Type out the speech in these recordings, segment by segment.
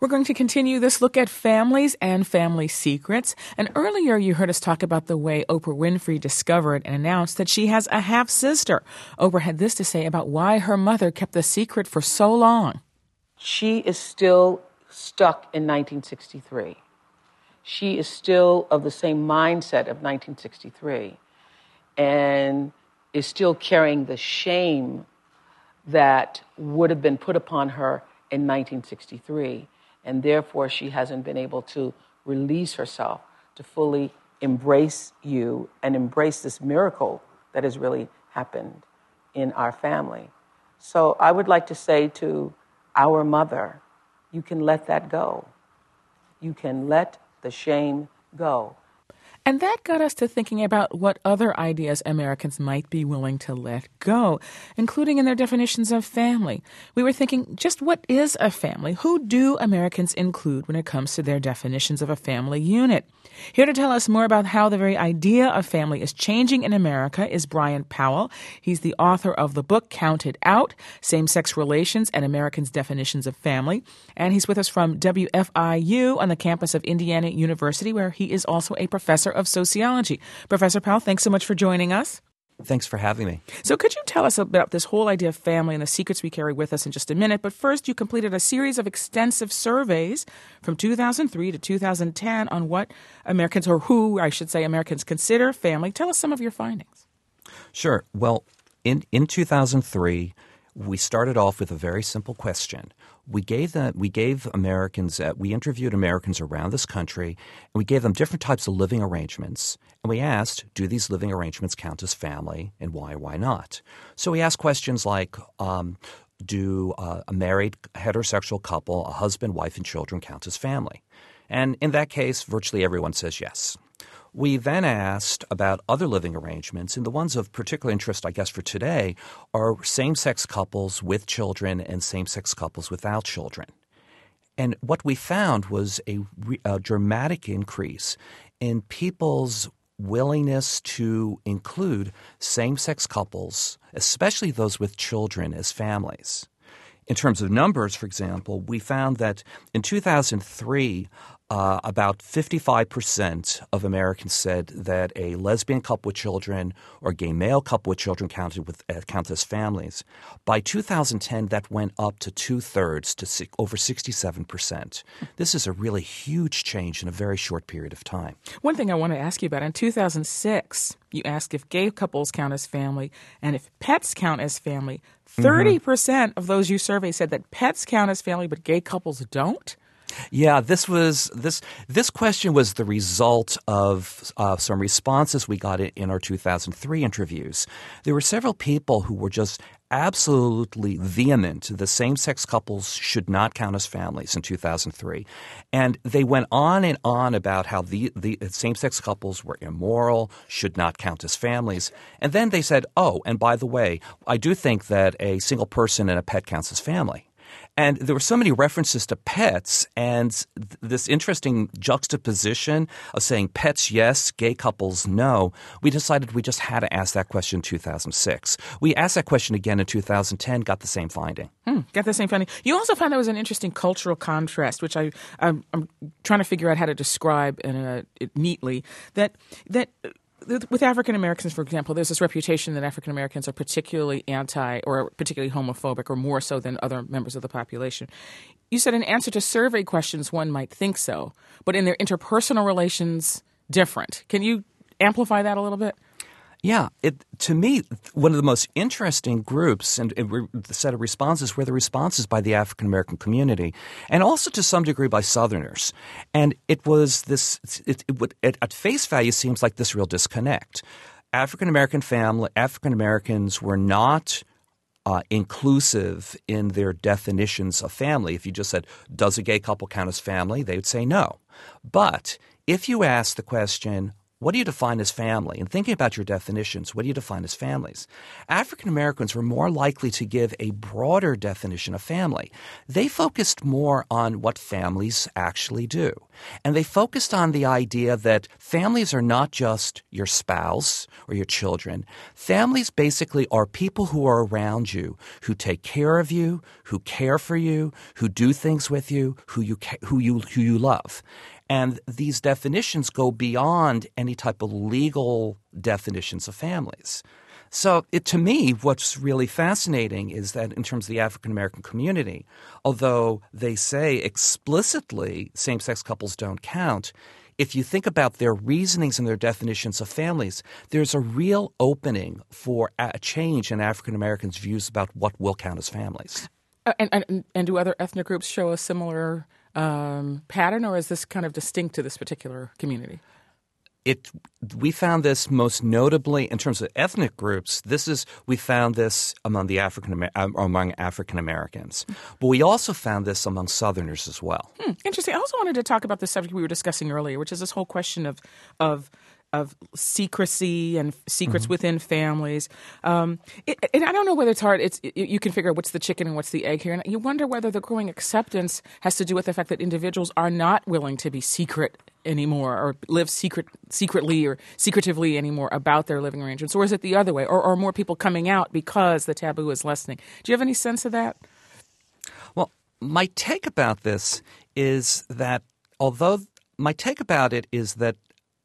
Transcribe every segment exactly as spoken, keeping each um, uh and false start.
We're going to continue this look at families and family secrets. And earlier you heard us talk about the way Oprah Winfrey discovered and announced that she has a half-sister. Oprah had this to say about why her mother kept the secret for so long. She is still stuck in nineteen sixty-three. She is still of the same mindset of nineteen sixty-three and is still carrying the shame that would have been put upon her in nineteen sixty-three. And therefore, she hasn't been able to release herself to fully embrace you and embrace this miracle that has really happened in our family. So I would like to say to our mother, you can let that go. You can let the shame go. And that got us to thinking about what other ideas Americans might be willing to let go, including in their definitions of family. We were thinking, just what is a family? Who do Americans include when it comes to their definitions of a family unit? Here to tell us more about how the very idea of family is changing in America is Brian Powell. He's the author of the book Counted Out, Same-Sex Relations and Americans' Definitions of Family. And he's with us from W F I U on the campus of Indiana University, where he is also a professor of sociology. Professor Powell, thanks so much for joining us. Thanks for having me. So could you tell us about this whole idea of family and the secrets we carry with us in just a minute? But first, you completed a series of extensive surveys from two thousand three to two thousand ten on what Americans, or who I should say Americans, consider family. Tell us some of your findings. Sure. Well, in, in two thousand three, we started off with a very simple question. We gave them, we gave Americans, uh, we interviewed Americans around this country, and we gave them different types of living arrangements. And we asked, do these living arrangements count as family, and why, why not? So we asked questions like, um, do uh, a married heterosexual couple, a husband, wife, and children count as family? And in that case, virtually everyone says yes. We then asked about other living arrangements, and the ones of particular interest, I guess, for today are same-sex couples with children and same-sex couples without children. And what we found was a, a dramatic increase in people's willingness to include same-sex couples, especially those with children, as families. In terms of numbers, for example, we found that in two thousand three, uh, about fifty-five percent of Americans said that a lesbian couple with children or gay male couple with children counted with uh, counted as families. By two thousand ten, that went up to two-thirds, to si- over sixty-seven percent. This is a really huge change in a very short period of time. One thing I want to ask you about, in two thousand six, you asked if gay couples count as family and if pets count as family. thirty percent mm-hmm. of those you surveyed said that pets count as family, but gay couples don't? Yeah, this was this this question was the result of uh, some responses we got in, in our two thousand three interviews. There were several people who were just absolutely vehement. The same-sex couples should not count as families in two thousand three. And they went on and on about how the, the same-sex couples were immoral, should not count as families. And then they said, oh, and by the way, I do think that a single person and a pet counts as family. And there were so many references to pets and th- this interesting juxtaposition of saying pets yes, gay couples no. We decided we just had to ask that question in two thousand six. We asked that question again in two thousand ten, got the same finding. Hmm, got the same finding. You also found there was an interesting cultural contrast, which I, I'm, I'm trying to figure out how to describe in a, it neatly, that that – with African Americans, for example, there's this reputation that African Americans are particularly anti or particularly homophobic, or more so than other members of the population. You said in answer to survey questions, one might think so, but in their interpersonal relations, different. Can you amplify that a little bit? Yeah. It, to me, one of the most interesting groups and, and the set of responses were the responses by the African-American community and also to some degree by Southerners. And it was this it, – it would, it, at face value seems like this real disconnect. African-American family – African-Americans were not uh, inclusive in their definitions of family. If you just said, does a gay couple count as family, they would say no. But if you ask the question – what do you define as family? And thinking about your definitions, what do you define as families? African Americans were more likely to give a broader definition of family. They focused more on what families actually do. And they focused on the idea that families are not just your spouse or your children. Families basically are people who are around you, who take care of you, who care for you, who do things with you, who you who you who you love. And these definitions go beyond any type of legal definitions of families. So it, to me, what's really fascinating is that in terms of the African American community, although they say explicitly same-sex couples don't count, if you think about their reasonings and their definitions of families, there's a real opening for a change in African Americans' views about what will count as families. Uh, and, and, and do other ethnic groups show a similar um, pattern, or is this kind of distinct to this particular community? It we found this most notably in terms of ethnic groups. This is we found this among the African among African Americans, but we also found this among Southerners as well. Hmm, interesting. I also wanted to talk about the subject we were discussing earlier, which is this whole question of of of secrecy and secrets mm-hmm. within families. Um, it, and I don't know whether it's hard. It's it, you can figure out what's the chicken and what's the egg here. And you wonder whether the growing acceptance has to do with the fact that individuals are not willing to be secret anymore or live secret secretly or secretively anymore about their living arrangements. Or is it the other way? Or, or more people coming out because the taboo is lessening? Do you have any sense of that? Well, my take about this is that although my take about it is that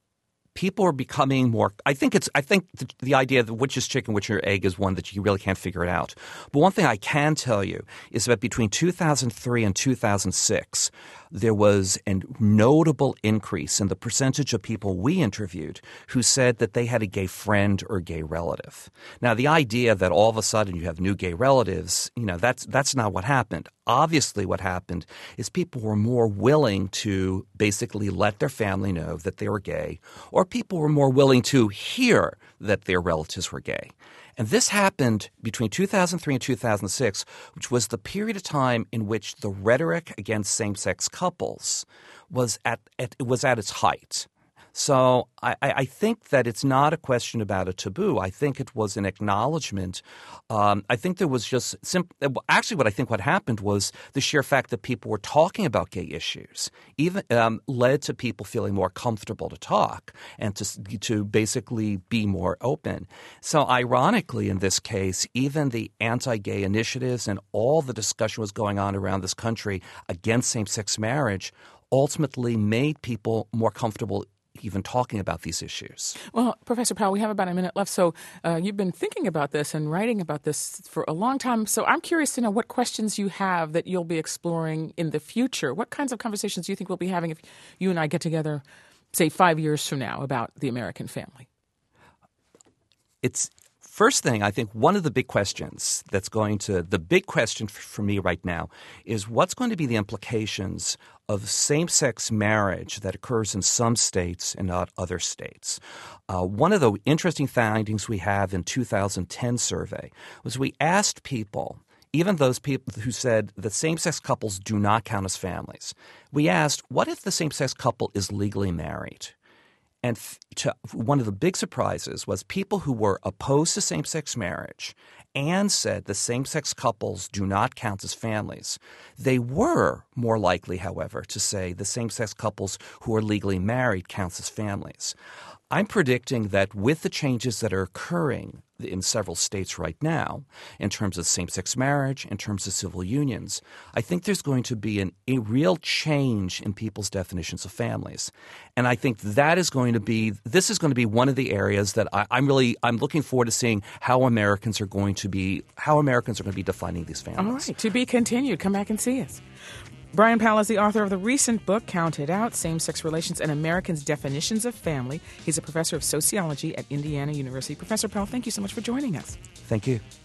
people are becoming more – I think it's – I think the, the idea that which is chicken, which is egg is one that you really can't figure it out. But one thing I can tell you is that between two thousand three and two thousand six, there was a notable increase in the percentage of people we interviewed who said that they had a gay friend or gay relative. Now, the idea that all of a sudden you have new gay relatives, you know, that's that's not what happened. Obviously, what happened is people were more willing to basically let their family know that they were gay, or people were more willing to hear that their relatives were gay. And this happened between two thousand three and two thousand six, which was the period of time in which the rhetoric against same-sex couples was at, at was at its height. So I, I think that it's not a question about a taboo. I think it was an acknowledgement. Um, I think there was just simp- – actually what I think what happened was the sheer fact that people were talking about gay issues even um, led to people feeling more comfortable to talk and to, to basically be more open. So ironically in this case, even the anti-gay initiatives and all the discussion was going on around this country against same-sex marriage ultimately made people more comfortable even talking about these issues. Well, Professor Powell, we have about a minute left. So uh, you've been thinking about this and writing about this for a long time. So I'm curious to know what questions you have that you'll be exploring in the future. What kinds of conversations do you think we'll be having if you and I get together, say, five years from now about the American family? It's First thing, I think one of the big questions that's going to – the big question for me right now is what's going to be the implications of same-sex marriage that occurs in some states and not other states. Uh, one of the interesting findings we have in two thousand ten survey was we asked people – even those people who said that same-sex couples do not count as families. We asked, what if the same-sex couple is legally married? And to, one of the big surprises was people who were opposed to same-sex marriage and said the same-sex couples do not count as families. They were more likely, however, to say the same-sex couples who are legally married counts as families. I'm predicting that with the changes that are occurring in several states right now in terms of same-sex marriage, in terms of civil unions, I think there's going to be an, a real change in people's definitions of families. And I think that is going to be – this is going to be one of the areas that I, I'm really – I'm looking forward to seeing how Americans are going to be – how Americans are going to be defining these families. All right. To be continued. Come back and see us. Brian Powell is the author of the recent book, Count It Out, Same-Sex Relations and Americans' Definitions of Family. He's a professor of sociology at Indiana University. Professor Powell, thank you so much for joining us. Thank you.